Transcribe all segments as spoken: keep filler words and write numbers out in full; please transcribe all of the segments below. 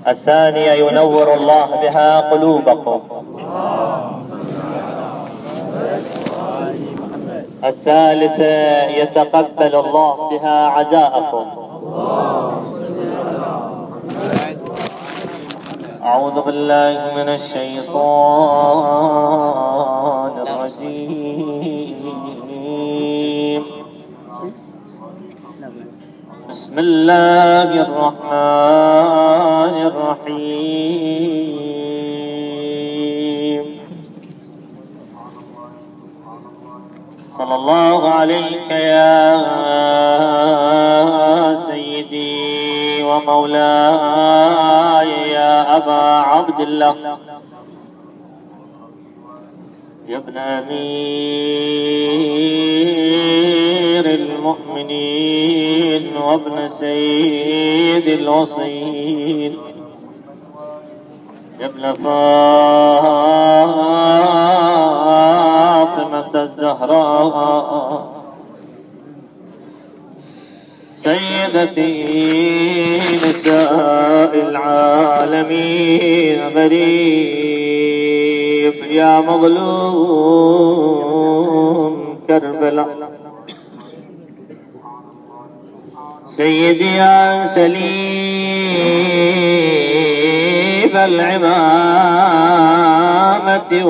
الثانية ينور الله بها قلوبكم. الثالثة يتقبل الله بها عزاءكم. أعوذ بالله من الشيطان الرجيم. بسم الله الرحمن الرحيم. صلى الله عليك يا سيدي ومولاي يا أبا عبد الله، يا ابن أمير المؤمنين وابن سيد الوصيين، يا ابن فاطمة الزهراء، سيدتي نساء العالمين، غريب يا مظلوم كربلاء، سيدي يا سليب العمامة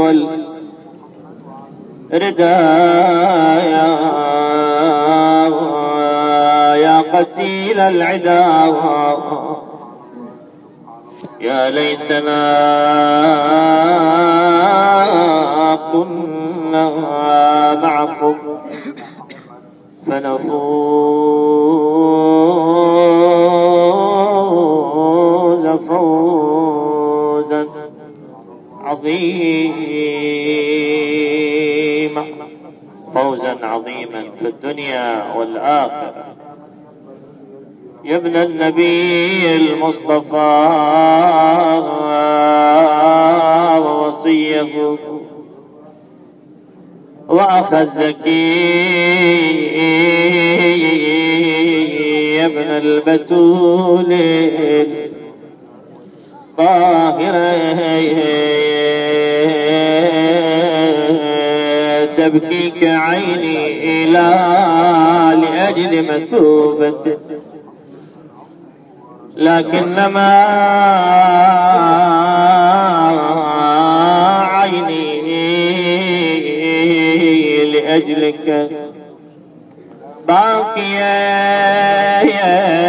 والردايا، يا قتيل العداوة، يا ليتنا كنا معكم فنفوز فوزا عظيما، فوزا عظيما في الدنيا والآخرة. يا ابن النبي المصطفى ووصيه وأخ الزكي، يا ابن البتول الطاهرة، تبكيك عيني لا لأجل مثوبته، لكنما عيني لأجلك باقية،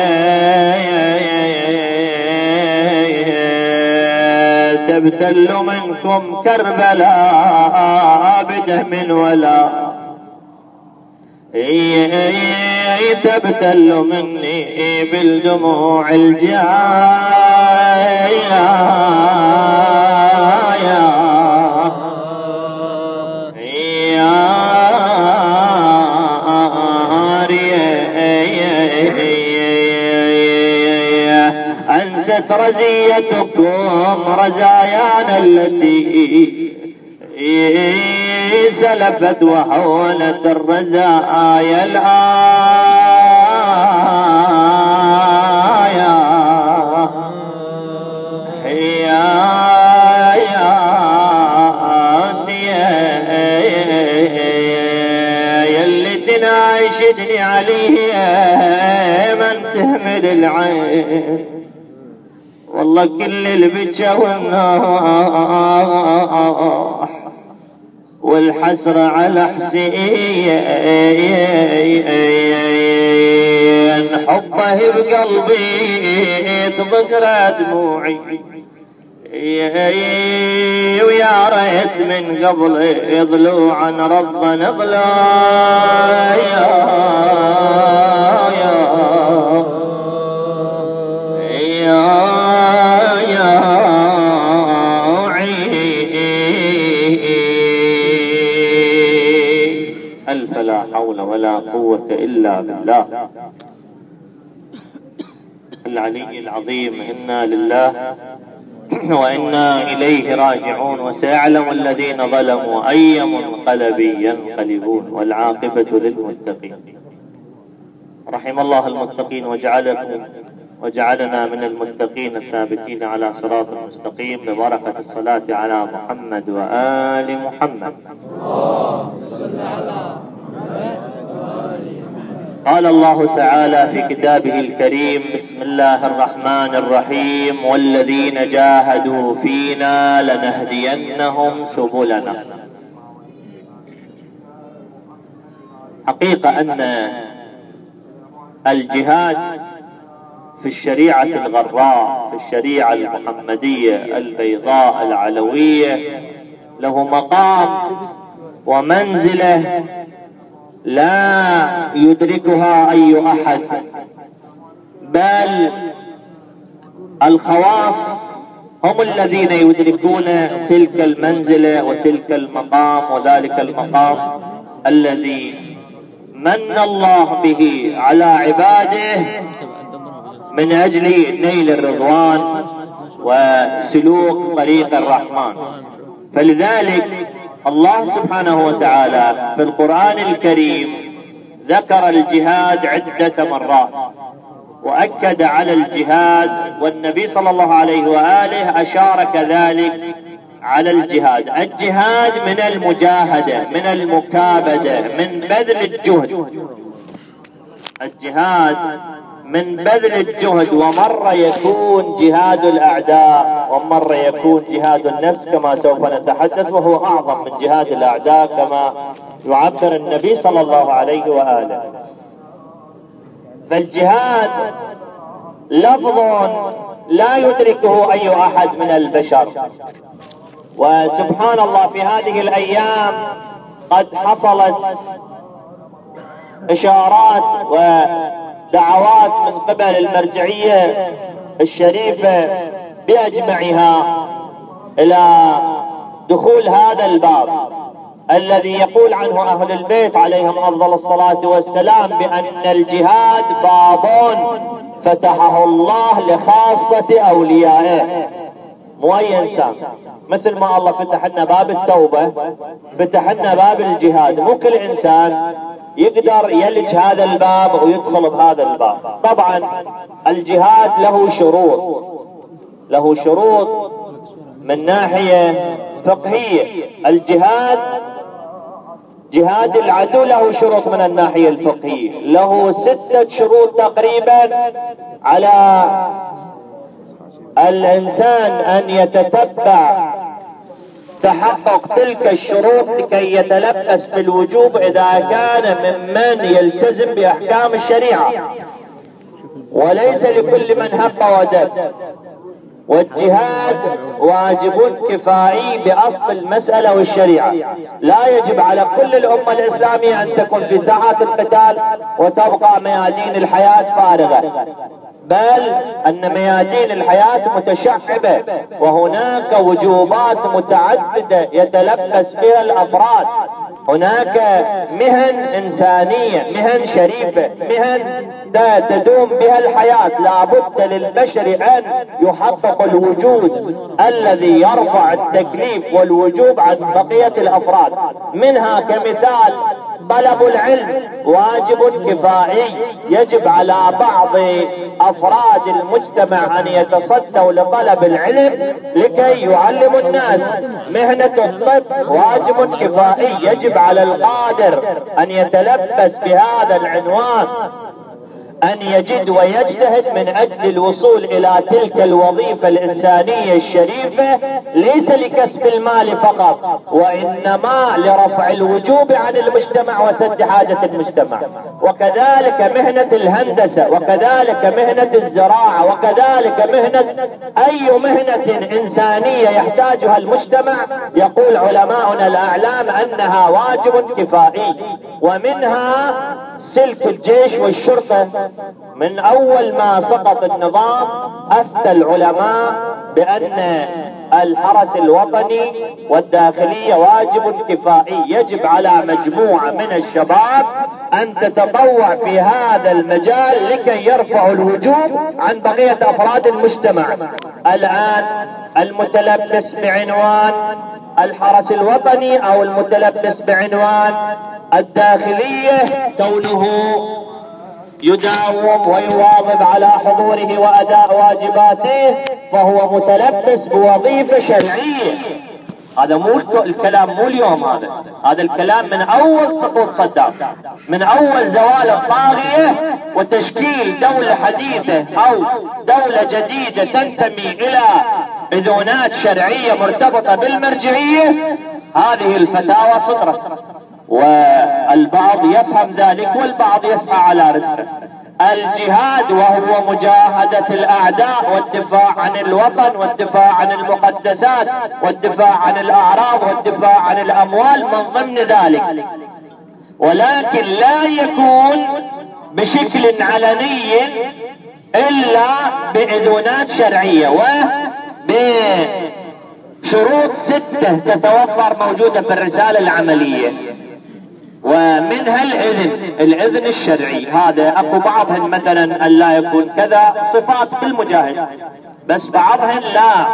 تبتل منكم كربلاء بدم ولا تبتل مني بالدموع الجاية، أنست رزيتكم رزايانا التي سلفت وحولت الرزايا الآية، يلي تناشدني عليه من تهمل العين، والله كل البكا والناح والحسرة على حسين، حبه بقلبي تضغر دموعي، ويا ريت من قبل ضلوعا رضا نضلا، يا يا ألف لا حول ولا قوة إلا بالله العلي العظيم. إنا لله وإنا إليه راجعون، وسيعلم الذين ظلموا أي منقلب ينقلبون، والعاقبة للمتقين. رحم الله المتقين وجعلكم وجعلنا من المتقين الثابتين على صراط مستقيم ببركة الصلاة على محمد وآل محمد. قال الله تعالى في كتابه الكريم: بسم الله الرحمن الرحيم: والذين جاهدوا فينا لنهدينهم سبلنا. حقيقة أن الجهاد في الشريعة الغراء، في الشريعة المحمدية البيضاء العلوية، له مقام ومنزلة لا يدركها أي أحد، بل الخواص هم الذين يدركون تلك المنزلة وتلك المقام، وذلك المقام الذي من الله به على عباده من أجل نيل الرضوان وسلوك طريق الرحمن. فلذلك الله سبحانه وتعالى في القرآن الكريم ذكر الجهاد عدة مرات وأكد على الجهاد، والنبي صلى الله عليه وآله أشار كذلك على الجهاد. الجهاد من المجاهدة، من المكابدة، من بذل الجهد. الجهاد من بذل الجهد، ومرة يكون جهاد الأعداء ومرة يكون جهاد النفس كما سوف نتحدث، وهو أعظم من جهاد الأعداء كما يعبر النبي صلى الله عليه وآله. فالجهاد لفظ لا يدركه أي أحد من البشر، وسبحان الله في هذه الأيام قد حصلت إشارات ودعوات من قبل المرجعية الشريفة بأجمعها إلى دخول هذا الباب الذي يقول عنه أهل البيت عليهم أفضل الصلاة والسلام بأن الجهاد باب فتحه الله لخاصة أوليائه، مو أي إنسان. مثل ما الله فتح لنا باب التوبة، فتح لنا باب الجهاد. مو كل إنسان يقدر يلج هذا الباب ويدخل بهذا الباب. طبعا الجهاد له شروط، له شروط من ناحية فقهية. الجهاد جهاد العدو له شروط من الناحية الفقهية، له ستة شروط تقريبا على الإنسان أن يتتبع تحقق تلك الشروط لكي يتلبس بالوجوب إذا كان ممن يلتزم بأحكام الشريعة، وليس لكل من هب ودب. والجهاد واجب كفائي بأصل المسألة والشريعة، لا يجب على كل الأمة الإسلامية أن تكون في ساحات القتال وتبقى ميادين الحياة فارغة، بل أن ميادين الحياة متشعبة، وهناك وجوبات متعددة يتلبس بها الأفراد. هناك مهن إنسانية، مهن شريفة، مهن تدوم بها الحياة. لا بد للبشر أن يحقق الوجود الذي يرفع التكليف والوجوب عن بقية الأفراد. منها كمثال طلب العلم واجب كفائي، يجب على بعض أفراد المجتمع أن يتصدوا لطلب العلم لكي يعلموا الناس. مهنة الطب واجب كفائي، يجب على القادر أن يتلبس بهذا العنوان أن يجد ويجتهد من أجل الوصول إلى تلك الوظيفة الإنسانية الشريفة، ليس لكسب المال فقط، وإنما لرفع الوجوب عن المجتمع وسد حاجة المجتمع. وكذلك مهنة الهندسة، وكذلك مهنة الزراعة، وكذلك مهنة أي مهنة إنسانية يحتاجها المجتمع. يقول علماؤنا الأعلام أنها واجب كفائي. ومنها سلك الجيش والشرطة. من أول ما سقط النظام أفتى العلماء بأن الحرس الوطني والداخلية واجب كفائي، يجب على مجموعة من الشباب أن تتطوع في هذا المجال لكي يرفعوا الوجوب عن بقية أفراد المجتمع. الآن المتلبس بعنوان الحرس الوطني أو المتلبس بعنوان الداخلية، كونه يداوم ويواظب على حضوره وأداء واجباته فهو متلبس بوظيفة شرعية. هذا مو الكلام مو اليوم، هذا هذا الكلام من أول سقوط صدام، من أول زوال الطاغية وتشكيل دولة حديثة أو دولة جديدة تنتمي إلى إذونات شرعية مرتبطة بالمرجعية. هذه الفتاوى صدرت، والبعض يفهم ذلك والبعض يسعى على رزقه. الجهاد وهو مجاهدة الأعداء والدفاع عن الوطن والدفاع عن المقدسات والدفاع عن الأعراض والدفاع عن الأموال من ضمن ذلك، ولكن لا يكون بشكل علني إلا بإذونات شرعية وبشروط ستة تتوفر موجودة في الرسالة العملية، ومنها الإذن الإذن الشرعي. هذا أكو بعضهن مثلا أن لا يكون كذا صفات بالمجاهد، بس بعضهن لا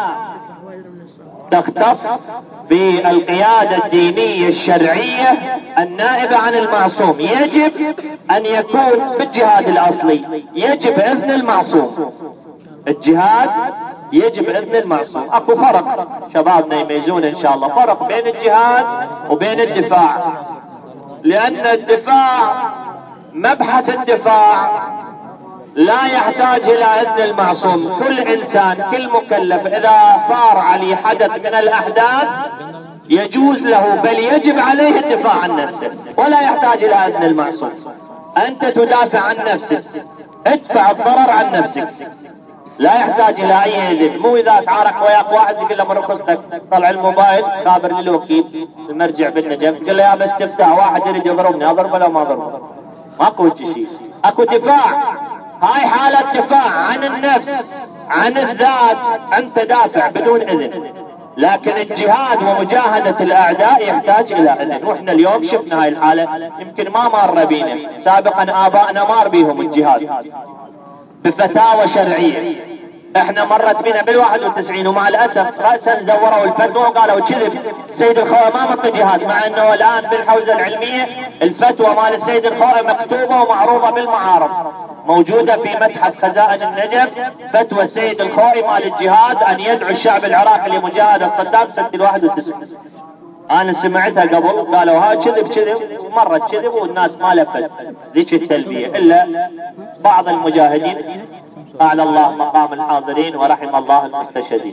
تختص بالقيادة الدينية الشرعية النائبة عن المعصوم. يجب أن يكون بالجهاد الأصلي يجب إذن المعصوم، الجهاد يجب إذن المعصوم. أكو فرق شبابنا يميزون إن شاء الله، فرق بين الجهاد وبين الدفاع، لأن الدفاع مبحث الدفاع لا يحتاج إلى إذن المعصوم. كل إنسان كل مكلف إذا صار عليه حدث من الأحداث يجوز له بل يجب عليه الدفاع عن نفسه ولا يحتاج إلى إذن المعصوم. أنت تدافع عن نفسك، ادفع الضرر عن نفسك، لا يحتاج الى اي اذن. مو اذا تعارك وياك واحد يقول له من رخصتك طلع الموبايل خابر للوكيل المرجع بالنجف، يقول له يا بس تفتح واحد يريد يضربني اضربه لو ما اضربه، ماكو شيء. اكو دفاع، هاي حالة دفاع عن النفس عن الذات، انت دافع بدون اذن. لكن الجهاد ومجاهدة الاعداء يحتاج الى اذن، واحنا اليوم شفنا هاي الحالة يمكن ما مر بينا، سابقا ابائنا مار بيهم الجهاد بفتاوى شرعية. احنا مرت بنا بالواحد وتسعين ومع الاسف رأسا زوروا الفتوى وقالوا كذب سيد الخوئي ما مط جهاد، مع انه الان بالحوزة العلمية الفتوى مال السيد الخوئي مكتوبة ومعروضة بالمعارض، موجودة في متحف خزائن النجف فتوى السيد الخوئي مال الجهاد ان يدعو الشعب العراقي لمجاهدة صدام سنة الواحد وتسعين. انا سمعتها قبل قالوا ها كذب كذب ومرت كذب والناس ما لفت ذيك التلبية، الا بعض المجاهدين اعلى الله مقام الحاضرين ورحم الله المستشهدين.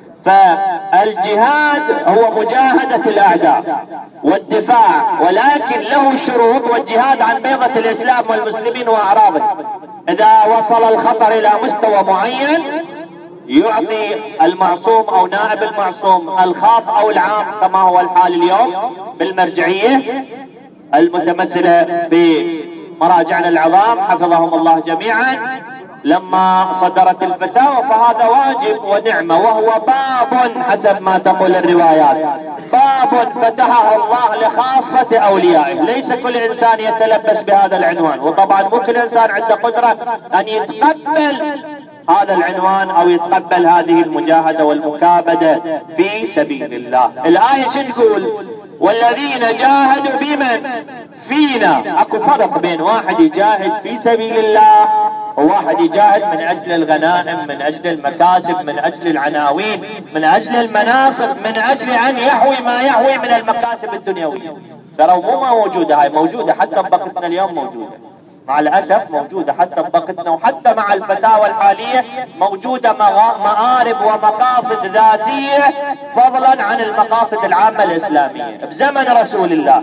فالجهاد هو مجاهدة الاعداء والدفاع، ولكن له شروط، والجهاد عن بيضة الاسلام والمسلمين واعراضهم. اذا وصل الخطر الى مستوى معين يعطي المعصوم او نائب المعصوم الخاص او العام كما هو الحال اليوم بالمرجعية المتمثلة بمراجعنا العظام حفظهم الله جميعا لما صدرت الفتاوى، فهذا واجب ونعمة، وهو باب حسب ما تقول الروايات، باب فتحه الله لخاصة أوليائه. ليس كل إنسان يتلبس بهذا العنوان، وطبعا مو كل إنسان عنده قدرة أن يتقبل هذا العنوان أو يتقبل هذه المجاهدة والمكابدة في سبيل الله. الآية شو تقول؟ والذين جاهدوا بمن فينا. اكو فرق بين واحد يجاهد في سبيل الله وواحد يجاهد من اجل الغنائم، من اجل المكاسب، من اجل العناوين، من اجل المناصب، من اجل ان يحوي ما يحوي من المكاسب الدنيوية. ترى مو ما موجودة، هاي موجودة حتى ببقتنا اليوم، موجودة مع الأسف موجودة حتى ببقتنا، وحتى مع الفتاوى الحالية موجودة مآرب ومقاصد ذاتية فضلا عن المقاصد العامة الإسلامية. بزمن رسول الله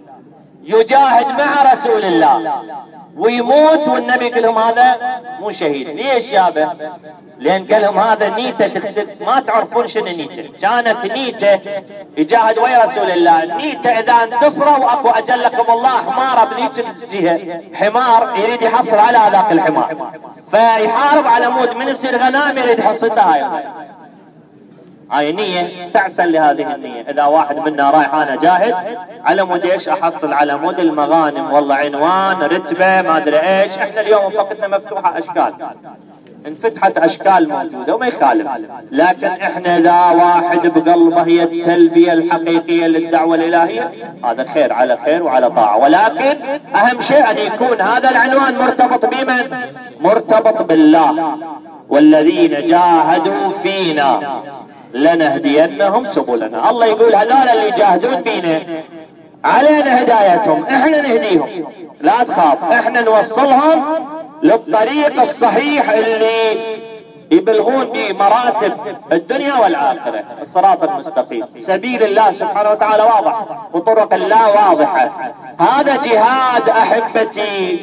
يجاهد مع رسول الله ويموت والنبي يقول لهم هذا مو شهيد. ليش يابا؟ لأن قال لهم هذا نيته تختلف، ما تعرفون شنو نيته. كانت نيته يجاهد ويا رسول الله، نيته إذا انتصروا أكو أجلكم الله حمارة بذيك الجهة، حمار يريد يحصل على ذاك الحمار، فيحارب على مود من يصير غنائم يريد يحصلها. هاي هاي نية تعسل لهذه النية. إذا واحد منا رايح أنا جاهد على مود إيش أحصل؟ على مود المغانم، والله عنوان، رتبة، ما أدري إيش. إحنا اليوم فقدنا مفتوحة أشكال، انفتحت اشكال موجودة وما يخالف، لكن احنا اذا واحد بقلبه هي التلبية الحقيقية للدعوة الالهية هذا خير على خير وعلى طاعة، ولكن اهم شيء ان يكون هذا العنوان مرتبط بمن؟ مرتبط بالله. والذين جاهدوا فينا لنهدينهم سبلنا. الله يقول هذول اللي يجاهدون فينا علينا هدايتهم، احنا نهديهم، لا تخاف، احنا نوصلهم للطريق الصحيح اللي يبلغون به مراتب الدنيا والآخرة، الصراط المستقيم. سبيل الله سبحانه وتعالى واضح وطرق الله واضحة. هذا جهاد أحبتي،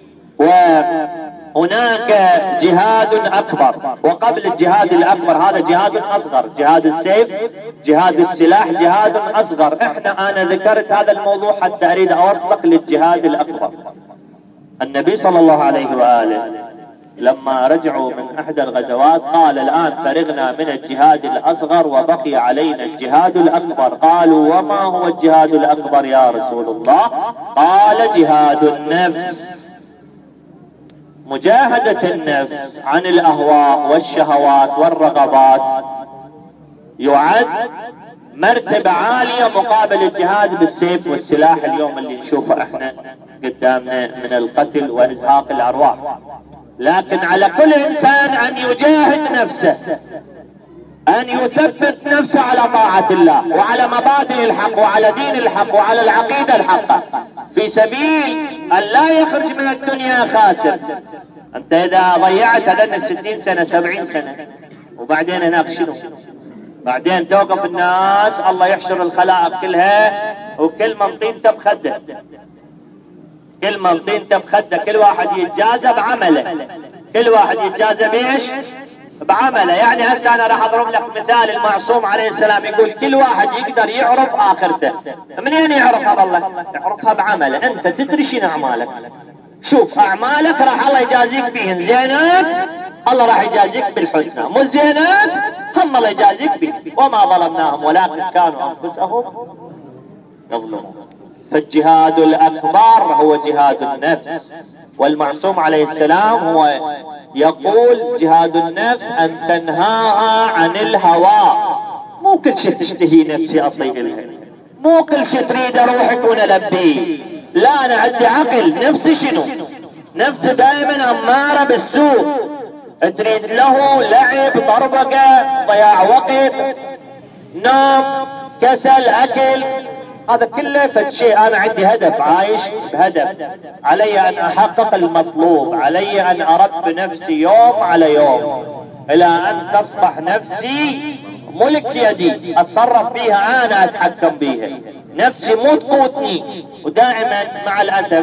وهناك جهاد أكبر، وقبل الجهاد الأكبر هذا جهاد أصغر، جهاد السيف، جهاد السلاح، جهاد أصغر. احنا أنا ذكرت هذا الموضوع حتى أريد أوصلك للجهاد الأكبر. النبي صلى الله عليه وآله لما رجعوا من احدى الغزوات قال الان فرغنا من الجهاد الاصغر وبقي علينا الجهاد الاكبر. قالوا وما هو الجهاد الاكبر يا رسول الله؟ قال جهاد النفس، مجاهدة النفس عن الاهواء والشهوات والرغبات، يعد مرتبة عالية مقابل الجهاد بالسيف والسلاح اليوم اللي نشوفه احنا قدامنا من القتل وازهاق الارواح. لكن على كل انسان ان يجاهد نفسه، ان يثبت نفسه على طاعة الله وعلى مبادئ الحق وعلى دين الحق وعلى العقيدة الحقة، في سبيل ان لا يخرج من الدنيا خاسر. انت اذا ضيعت هذين الستين سنة سبعين سنة وبعدين هناك شنو؟ بعدين توقف الناس، الله يحشر الخلائق كلها وكل من طينته بخده، كل من طينته بخده، كل واحد يتجازى بعمله، كل واحد يتجازى بيش؟ بعمله. يعني هسه انا راح اضرب لك مثال. المعصوم عليه السلام يقول كل واحد يقدر يعرف اخرته. منين يعرفها؟ والله يعرفها بعمله. انت تدري شنو اعمالك، شوف اعمالك راح الله يجازيك بهن، زينات الله راح يجازيك بالحسنى، مو زينات هم الله يجازيك به. وما ظلمناهم ولكن كانوا انفسهم يظلمون. فالجهاد الاكبر هو جهاد النفس، والمعصوم عليه السلام هو يقول جهاد النفس ان تنهاها عن الهوى. مو كل شيء تشتهي نفسي اطيق لها، مو كل شيء تريد اروح يكون البيه، لا انا عندي عقل. نفسي شنو؟ نفسي دائما اماره بالسوء، تريد له لعب، طربقه، ضياع وقت، نوم، كسل، اكل، هذا كله فد شيء. انا عندي هدف، عايش بهدف، علي ان احقق المطلوب، علي ان ارد نفسي يوم على يوم الى ان تصبح نفسي ملك يدي، اتصرف بيها انا، اتحكم بيها. نفسي مو تقوتني. ودائما مع الاسف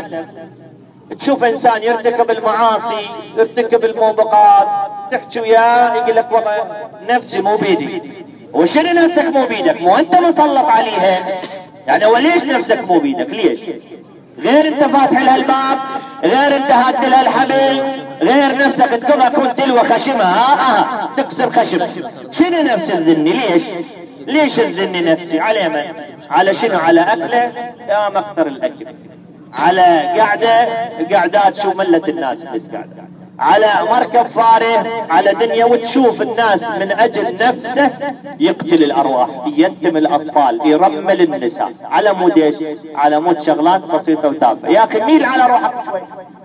تشوف انسان يرتكب المعاصي، يرتكب الموبقات، تحكي وياه يقول لك والله نفسي مو بيدي. وشنو نفسك مو بيدك؟ مو انت مسلط عليها. يعني وليش نفسك مو بيدك؟ ليش؟ غير انت فاتح لها الباب، غير انت هاد لها الحبل، غير نفسك تكبها كنت تلوى خشمها، اه اه تكسر خشم. شنو نفس تذني؟ ليش؟ ليش تذني نفسي؟ على من؟ على شنو؟ على اكله؟ يا مكثر الاكل، على قعده، قعدات شو ملت الناس اللي قاعده، على مركب فارغ، على دنيا. وتشوف الناس من اجل نفسه يقتل الارواح، يتم الاطفال، يرمل النساء، على مود ايش؟ على مود شغلات بسيطه وتافهه. يا اخي ميل على روحك شوي.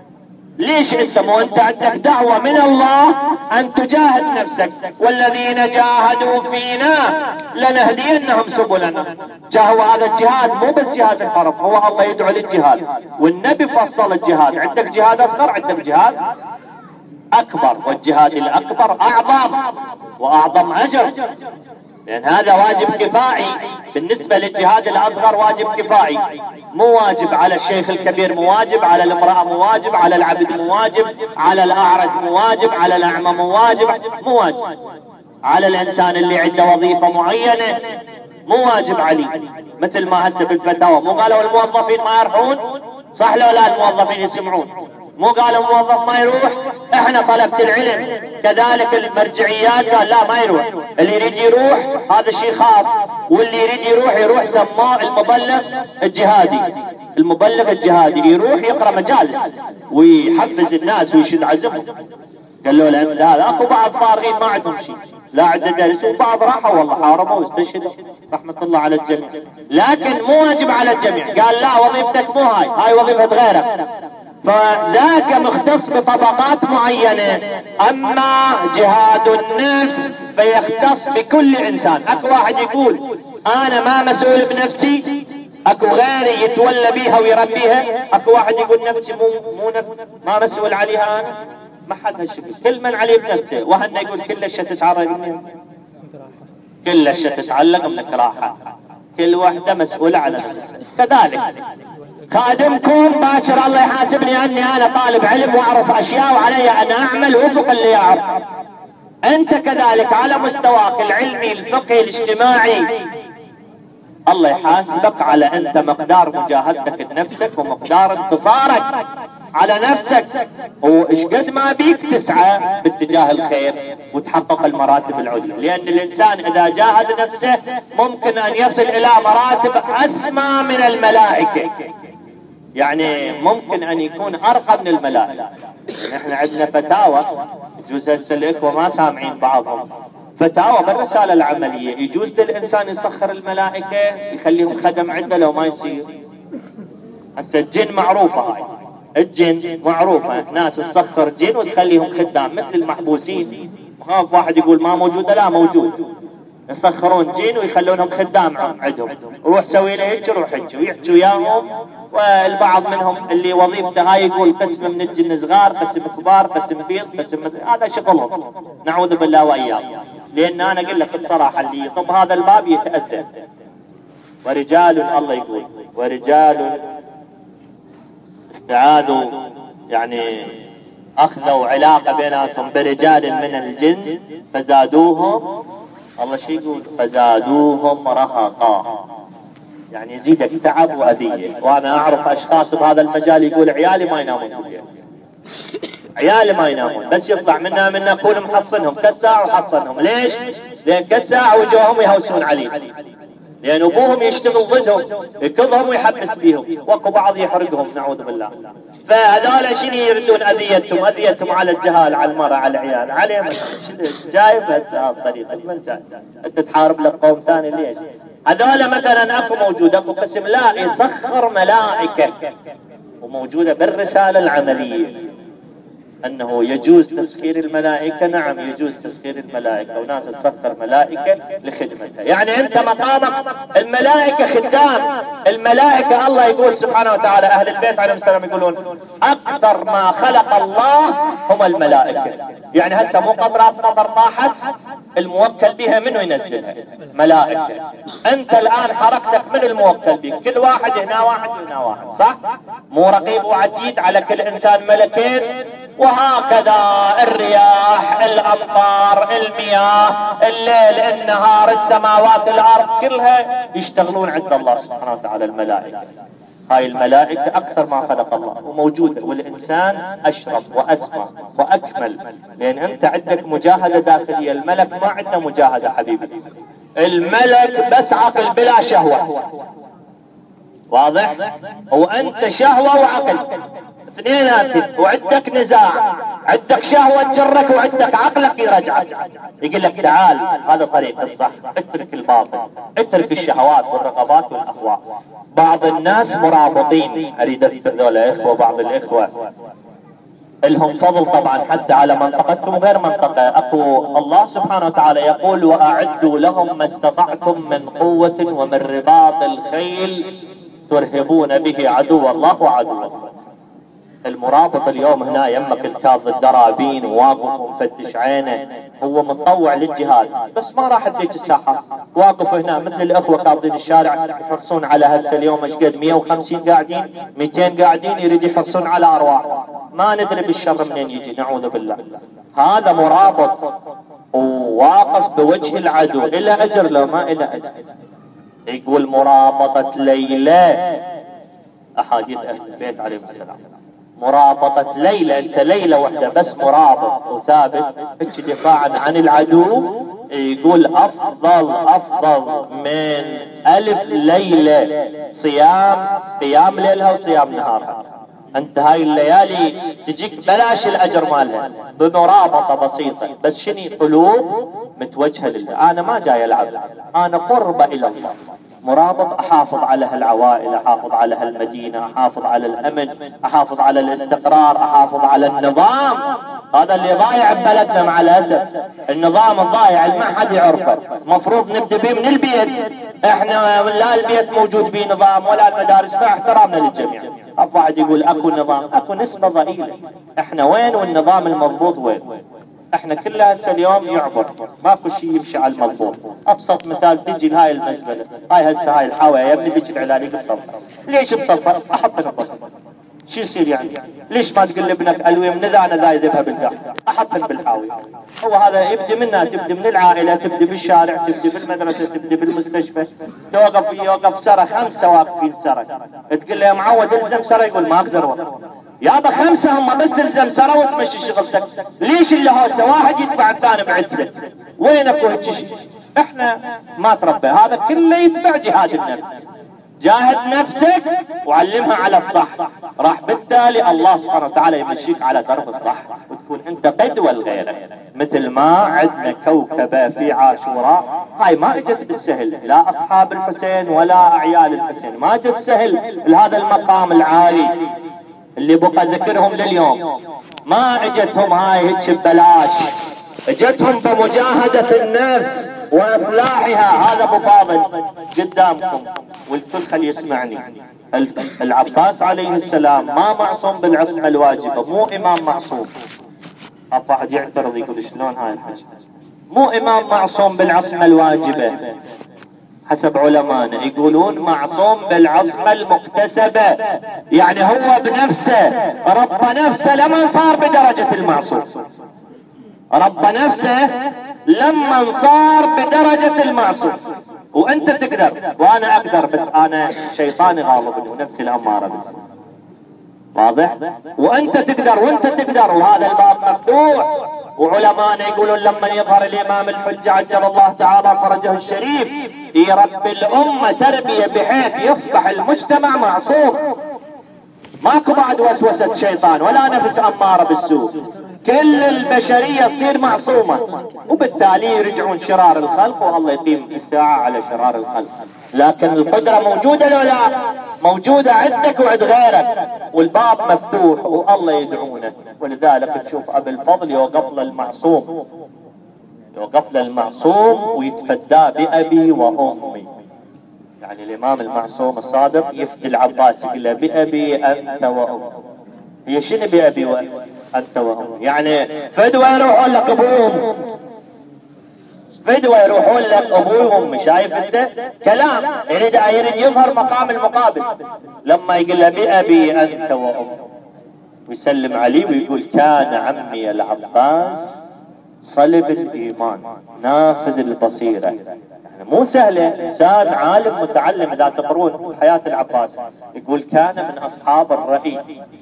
ليش انت مو انت عندك دعوه من الله ان تجاهد نفسك؟ والذين جاهدوا فينا لنهدينهم سبلنا. جاهوا هذا الجهاد مو بس جهاد الحرب، هو الله يدعو للجهاد، والنبي فصل الجهاد. عندك جهاد اصغر، عندك جهاد اكبر، والجهاد الاكبر اعظم واعظم اجر، لان هذا واجب كفائي. بالنسبه للجهاد الاصغر واجب كفائي، مو واجب على الشيخ الكبير، مو واجب على الامراه، مو واجب على العبد، مو واجب على الاعرج، مو واجب على الاعمى، مو واجب، مو واجب على الانسان اللي عنده وظيفه معينه، مو واجب عليه. مثل ما هسه بالفتاوى مو قالوا الموظفين ما يروحون؟ صح لو لا الموظفين يسمعون؟ مو قالوا الموظف ما يروح؟ احنا طلبة العلم كذلك المرجعيات قال لا ما يروح، اللي يريد يروح هذا شيء خاص، واللي يريد يروح يروح سماه المبلغ الجهادي. المبلغ الجهادي يروح يقرأ مجالس ويحفز الناس ويشد عزمهم. قالوا له انت هذا. اكو بعض فارغين ما عندهم شيء، لا عنده درس، وبعض راحوا والله حاربوا واستشهدوا رحمة الله على الجميع، لكن مو واجب على الجميع. قال لا، وظيفتك مو هاي، هاي وظيفة غيرك، فذاك مختص بطبقات معينة. اما جهاد النفس فيختص بكل انسان. اكو واحد يقول انا ما مسؤول بنفسي، اكو غيري يتولى بيها ويربيها. اكو واحد يقول نفسي مو مو نفس ما مسؤول عليها انا. ما حد هالشكل، كل من عليه بنفسه. وهن يقول كل الشيء تتعرض منه، كل الشيء تتعلق منك راحة، كل واحدة مسؤولة على نفسها. كذلك خادمكم باشر الله يحاسبني اني انا طالب علم واعرف اشياء وعلي ان اعمل وفق اللي اعرف. انت كذلك على مستواك العلمي الفقهي الاجتماعي الله يحاسبك على انت مقدار مجاهدتك لنفسك ومقدار انتصارك على نفسك، وايش قد ما بيك تسعى باتجاه الخير وتحقق المراتب العليا. لان الانسان اذا جاهد نفسه ممكن ان يصل الى مراتب اسمى من الملائكه، يعني ممكن ان يكون ارقى من الملائكه. نحن عندنا فتاوى، يجوز هسه الاخوه ما سامعين بعضهم، فتاوى بالرساله العمليه يجوز للانسان يسخر الملائكه يخليهم خدم عنده لو ما يصير. هسه الجن معروفه، هاي الجن معروفه، ناس تسخر جن وتخليهم خدام مثل المحبوسين. خاف واحد يقول ما موجوده، لا موجود، يسخرون جن ويخلونهم خدام عندهم، روح سوي له هيك روح هيك ويحكوا وياهم. والبعض منهم اللي وظيفته هاي يقول قسم من الجن صغار، قسم كبار، قسم بيض، قسم مثل هذا شغلهم، نعوذ بالله واياهم. لان انا اقول لك بصراحه اللي يطب هذا الباب يتاذى. ورجال الله يقول ورجال استعادوا، يعني اخذوا علاقه بيناتهم برجال من الجن فزادوهم، الله شو يقول؟ فزادوهم رهقا، يعني يزيدك تعب واذيه. وانا اعرف اشخاص بهذا المجال يقول عيالي ما ينامون بالليل، عيالي ما ينامون، بس يطلع منا منا اقول محصنهم كالساعه وحصنهم. ليش؟ لان كالساعه وجوهم يهوسون عليه، لان ابوهم يشتغل ضدهم يكظهم ويحبس بيهم، واكو بعض يحرقهم نعوذ بالله. فهذول شنو يردون؟ اذيتهم اذيتهم على الجهال، على المرأة، على العيال، عليهم. ايش جايب هسه هذه الطريقه؟ من جاي؟ انت تحارب لك قوم ثاني ليش؟ هذول مثلا اكو موجود اكو قسم لا يسخر ملائكه، وموجوده بالرساله العمليه انه يجوز تسخير الملائكه. نعم يجوز تسخير الملائكه، وناس تسخر ملائكه لخدمتها. يعني انت مقامك الملائكه خدام، الملائكه الله يقول سبحانه وتعالى، اهل البيت عليهم السلام يقولون اكثر ما خلق الله هم الملائكه. يعني هسه مو قطرات نظر طاحت الموكل بها منو ينزلها؟ ملائكه. انت الان حركتك من الموكل بك؟ كل واحد هنا واحد وهنا واحد، صح؟ مو رقيب وعتيد على كل انسان ملكين. وهكذا الرياح، الامطار، المياه، الليل، النهار، السماوات، الارض، كلها يشتغلون عند الله سبحانه وتعالى الملائكه. هاي الملائكه اكثر ما خلق الله وموجوده، والانسان اشرف واسمى واكمل، لان انت عندك مجاهده داخليه. الملك ما عنده مجاهده حبيبي، الملك بس عقل بلا شهوه، واضح؟ وانت شهوه وعقل اثنيناتهم، وعندك نزاع، عندك شهوه تجرك وعندك عقلك يرجعك، يقول لك تعال هذا طريق الصح، اترك الباطل، اترك الشهوات والرغبات والاهواء. بعض الناس مرابطين، اريد اذكر ذولا اخوه، بعض الاخوه لهم فضل طبعا حتى على منطقتهم غير منطقه. اكو الله سبحانه وتعالى يقول واعدوا لهم ما استطعتم من قوه ومن رباط الخيل ترهبون به عدو الله وعدوكم. المرابط اليوم هنا يمك الكاظ الدرابين واقف ومفتش عينه، هو متطوع للجهاد بس ما راح تجيك الساحه، واقف هنا مثل الاخوه كاظين الشارع يحرصون على هسه اليوم ايش قد مئة وخمسين قاعدين، مئتين قاعدين، يريد يحرصون على ارواح، ما ندري بالشر منين يجي نعوذ بالله. هذا مرابط وواقف بوجه العدو، الى اجر لو ما الى اجر. يقول مرابطه ليله، احاديث اهل البيت عليهم السلام، مرابطة ليلة، انت ليلة واحدة بس مرابط وثابت هيك دفاعا عن العدو، يقول افضل افضل من الف ليلة صيام، قيام ليلها وصيام نهارها. انت هاي الليالي تجيك بلاش الاجر مالها بمرابطة بسيطة، بس شني قلوب متوجهة لله. انا ما جاي العب، انا قرب الى الله، مرابط احافظ على هالعوائل، احافظ على هالمدينة، احافظ على الامن، احافظ على الاستقرار، احافظ على النظام. هذا اللي ضايع ببلدنا مع الاسف، النظام الضايع اللي ما حد يعرفه، مفروض نبدا به من البيت. احنا لا البيت موجود به نظام ولا المدارس، فاحترامنا للجميع. واحد يقول اكو نظام، اكو نسبة ضئيلة، احنا وين والنظام المضبوط وين؟ احنا كلها هسه اليوم يعبر، ماكو شيء يمشي على المضبوط. ابسط مثال تجي لهاي المزبله، هاي هسه هاي الحاويه يا ابني ذيك العلاليق بصفها، ليش بصفها؟ احط نقطه، شو يصير يعني؟ ليش ما تقول لابنك الوي من ذا انا ذا يذبها بالقاع؟ احطن بالحاويه. هو هذا يبدي منها، تبدي من العائله، تبدي بالشارع، تبدي بالمدرسه، تبدي بالمستشفى. توقف يوقف سره، خمسه واقفين سره، تقول له يا معود الزم سره، يقول ما اقدر والله. يابا خمسه هم بس الزم سره وتمشي شغلتك، ليش اللي هوسه واحد يدفع الثاني بعدسه؟ وينك وهيك شيء؟ احنا ما تربى، هذا كله يتبع جهاد النفس. جاهد نفسك وعلمها على الصح، راح بالتالي الله سبحانه وتعالى يمشيك على درب الصح، وتكون انت قدوة لغيرك. مثل ما عندنا كوكبة في عاشوراء، هاي ما اجت بالسهل، لا اصحاب الحسين ولا اعيال الحسين، ما اجت سهل لهذا المقام العالي اللي بقى ذكرهم لليوم، ما اجتهم هاي هيك ببلاش، اجتهم بمجاهدة النفس واصلاحها. هذا ابو فاضل قدامكم والكل خلي يسمعني. العباس عليه السلام ما معصوم بالعصمة الواجبة، مو امام معصوم. خاف واحد يعترض يقول شلون هاي الحكي؟ مو امام معصوم بالعصمة الواجبة، حسب علمائنا يقولون معصوم بالعصمة المكتسبة، يعني هو بنفسه رب نفسه لما صار بدرجة المعصوم، رب نفسه لما صار بدرجة المعصوم. وانت تقدر وانا اقدر، بس انا شيطاني غالبني ونفسي الاماره بس، واضح؟ وانت تقدر وانت تقدر، وهذا الباب مفتوح. وعلماءنا يقولون لما يظهر الامام الحجه عجل الله تعالى فرجه الشريف يربي الامه تربيه بحيث يصبح المجتمع معصوم، ماكو بعد وسوسه شيطان ولا نفس اماره بالسوء، كل البشرية تصير معصومة، وبالتالي يرجعون شرار الخلق والله يقيم الساعة على شرار الخلق. لكن القدرة موجودة لو لا؟ موجودة عندك وعند غيرك، والباب مفتوح والله يدعونه. ولذلك تشوف أبي الفضل يوقف للمعصوم، يوقف للمعصوم ويتفداه بأبي وأمي. يعني الإمام المعصوم الصادق يفدي العباس يقول له بأبي أنت وأمي. هي شنو بأبي وأنت وأمي؟ يعني فدوى يروحون لك أبوهم، فدوى يروحون لك أبوي وأمي. شايف أنت؟ كلام يريد يريد يظهر مقام المقابل. لما يقول له بأبي أنت وأمي ويسلم عليه ويقول كان عمي العباس صلب الإيمان نافذ البصيرة. يعني مو سهلة، إنسان عالم متعلم. إذا تقرون حياة العباس يقول كان من أصحاب الرأي،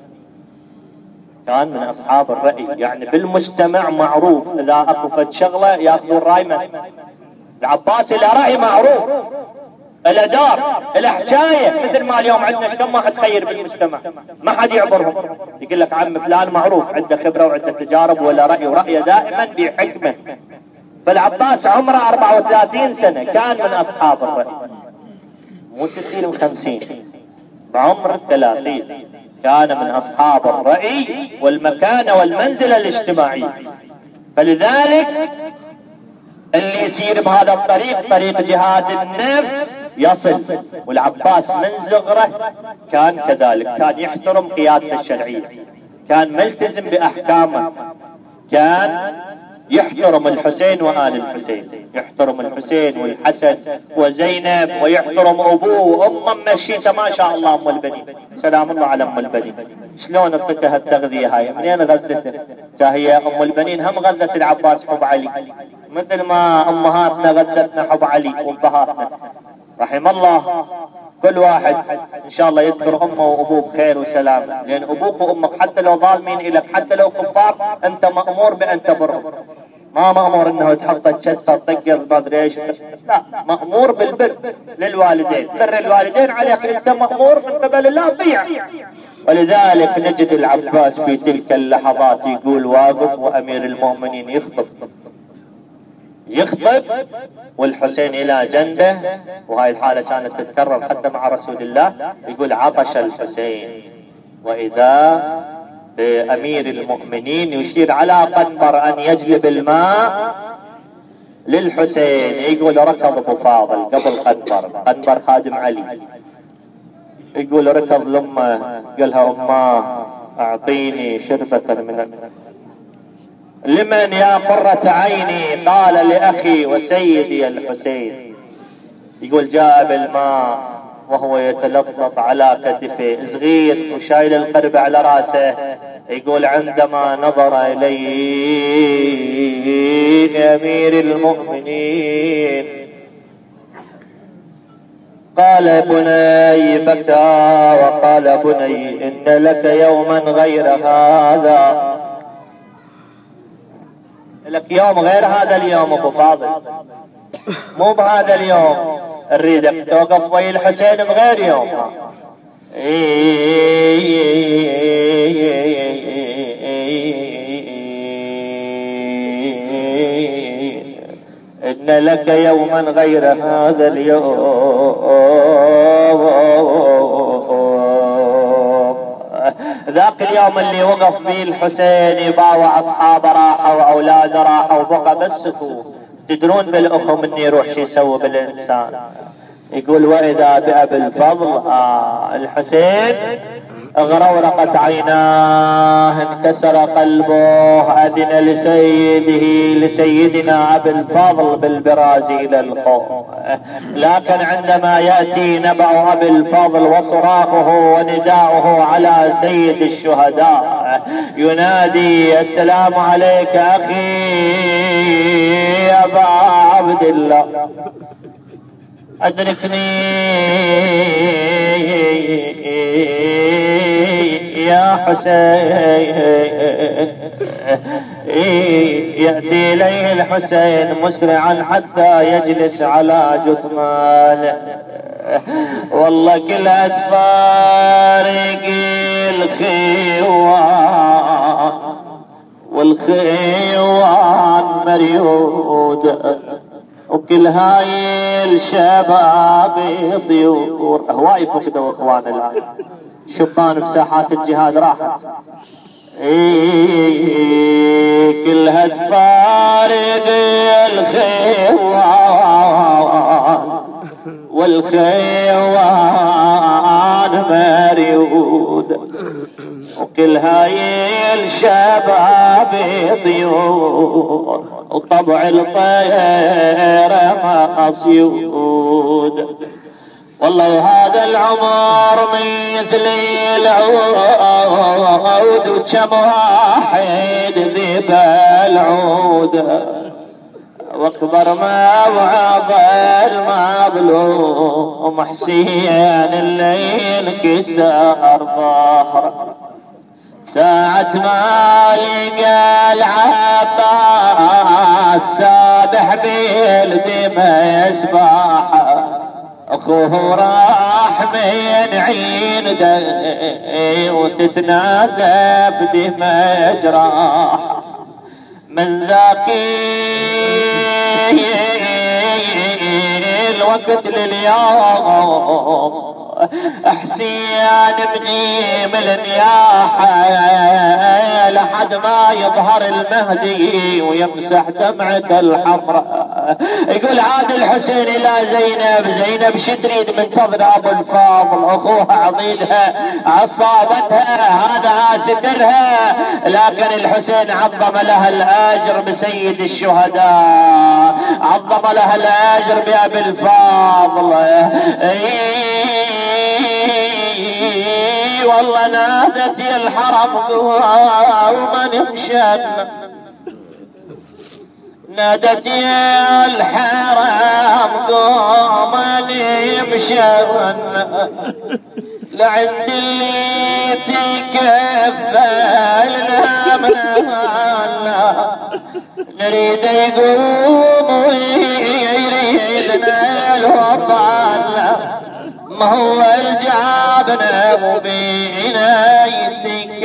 كان من أصحاب الرأي، يعني بالمجتمع معروف إذا أكو فد شغلة يأخذون الرأي منه. العباس له رأي معروف، له دار، له حكاية، مثل ما اليوم عندنا كم واحد خير بالمجتمع ما حد يعبرهم. يقول لك عم فلان معروف عنده خبرة وعنده تجارب ولا رأي، ورأيه دائما بحكمة. فالعباس عمره أربعة وثلاثين سنة، كان من أصحاب الرأي، مو ستين وخمسين، بعمر الثلاثين كان من أصحاب الرأي والمكانة والمنزلة الاجتماعية. فلذلك اللي يسير بهذا الطريق طريق جهاد النفس يصل. والعباس من صغره كان كذلك، كان يحترم قيادته الشرعية، كان ملتزم بأحكامه، كان يحترم الحسين وآل الحسين، يحترم الحسين والحسن وزينب، ويحترم أبوه وأمه مشيته ما شاء الله. أم البنين سلام الله على أم البنين، شلون اعطتها التغذية هاي؟ منين غذته؟ هي أم البنين هم غذت العباس حب علي، مثل ما أمهاتنا غذتنا حب علي وأبهاتنا. رحم الله كل واحد ان شاء الله يذكر امه وابوه بخير وسلام، لان ابوك وامك حتى لو ظالمين الك حتى لو كفار انت مامور بان تبرهم، ما مامور انه تحط الشتفه تطقر ما ادري ايش، لا، مامور بالبر للوالدين. بر الوالدين عليك انت مامور من قبل الله، طيع ولذلك نجد العباس في تلك اللحظات يقول واقف وامير المؤمنين يخطب يخطب والحسين الى جنبه. وهاي الحالة كانت تتكرر حتى مع رسول الله. يقول عطش الحسين واذا بامير المؤمنين يشير على قنبر ان يجلب الماء للحسين. يقول ركض ابو فاضل قبل قنبر، قنبر خادم علي، يقول ركض لامه قالها اماه اعطيني شربة من لمن يا قرة عيني؟ قال لأخي وسيدي الحسين. يقول جاء بالماء وهو يتلطط على كتفه صغير وشايل القرب على راسه. يقول عندما نظر إليه أمير المؤمنين قال بني، بكى وقال بني إن لك يوما غير هذا، لك يوم غير هذا اليوم ابو فاضل، مو بهذا اليوم نريدك توقف ويا الحسين بغير يوم. إن لك يوما غير هذا اليوم. ذاك اليوم اللي وقف فيه الحسين يباوع اصحابه راحوا واولاده راحوا وبقى بس هو. تدرون بالاخو من يروح شو يسوي بالانسان؟ يقول واذا بأبي الفضل آه الحسين اغرورقت عيناه انكسر قلبه، اذن لسيده لسيدنا ابي الفضل بالبراز الى الخوف. لكن عندما ياتي نبأ ابي الفضل وصراخه ونداؤه على سيد الشهداء ينادي السلام عليك اخي ابا عبد الله أدركني يا حسين. يأتي إليه الحسين مسرعا حتى يجلس على جثمانه. والله كلها تفارق الخيوان والخيوان مريود، وكل هاي الشباب طيور. هواي فقدوا اخوان الان شبان بساحات الجهاد راحت. ايه كلها تفارق الخيوان والخيوان مريود، وكل هاي الشباب طيور، وطبع الطير مصيود. والله هذا العمر مثل العود، وكم واحد ذيب العود، واكبر ما وعظ المظلوم حسين اللي انكسر ظهره. ساعة ما لقى العباس سابح بالدمى يسبح، اخوه راح من عين دي وتتنازف دمى جراح. من ذاك الوقت لليوم حسين بني من النياحة لحد ما يظهر المهدي ويمسح دمعة الحمراء. يقول عاد الحسين الى زينب، زينب شو تريد من تظل ابو الفاضل؟ اخوها عضيدها عصابتها هذا سترها، لكن الحسين عظم لها الاجر بسيد الشهداء، عظم لها الاجر بابي الفاضل. والله نادت يا الحرم قوما يمشن، نادت يا الحرم قوما يمشن، لعند اللي تكفلنا منها نريد يقوم ويريدنا الوطن. هم هو الجابنا وبعنايتك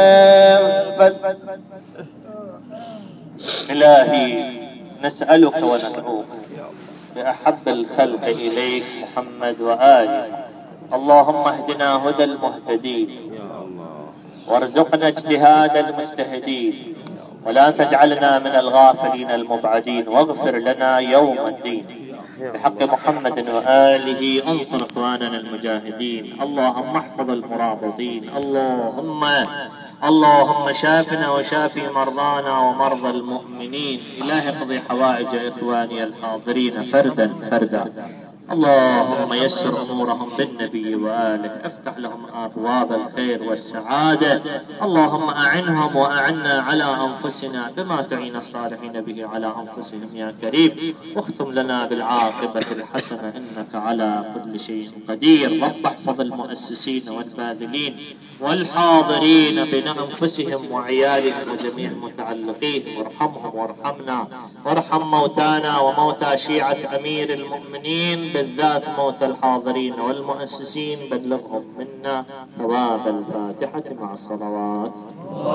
إلهي نسألك وندعوك بأحب الخلق إليك محمد وآله. اللهم اهدنا هدى المهتدين وارزقنا اجتهاد المجتهدين ولا تجعلنا من الغافلين المبعدين، واغفر لنا يوم الدين بحق محمد وآله. انصر اخواننا المجاهدين، اللهم احفظ المرابطين، اللهم اللهم شافنا وشافي مرضانا ومرضى المؤمنين. إلهي اقضي حوائج إخواني الحاضرين فردا فردا، اللهم يسر أمورهم بالنبي وآله، افتح لهم أبواب الخير والسعادة، اللهم أعنهم وأعنا على أنفسنا بما تعين الصالحين به على أنفسهم يا كريم، واختم لنا بالعاقبة الحسنة إنك على كل شيء قدير. رب احفظ المؤسسين والباذلين والحاضرين بأنفسهم وعيالهم وجميع متعلقين، وارحمهم وارحمنا، وارحم موتانا وموتى شيعة أمير المؤمنين، بالذات موتى الحاضرين والمؤسسين، بلغهم منا ثواب الفاتحة مع الصلوات.